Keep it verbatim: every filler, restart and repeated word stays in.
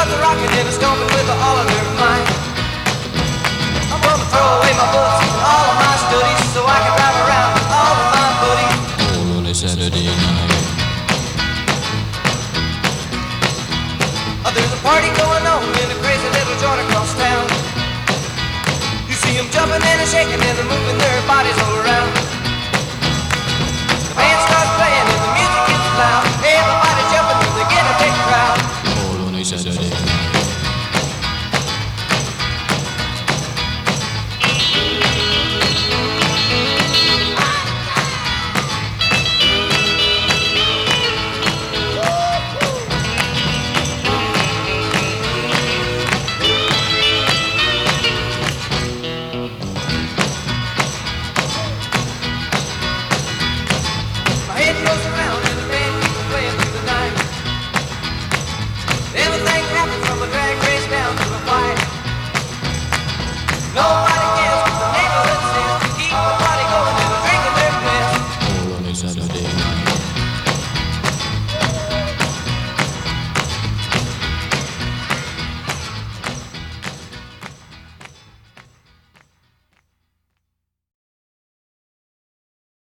buds are rocking and it's stomping with all of their might. I'm gonna throw away my books and all of my studies so I can drive around with all of my buddies. All on a Saturday night. Oh, there's a party going on in a crazy little joint across town. You see them jumping and a shaking and they're moving their bodies all around. The band starts playing and the music gets loud. Everybody's jumping and they get a big crowd. All on a Saturday night.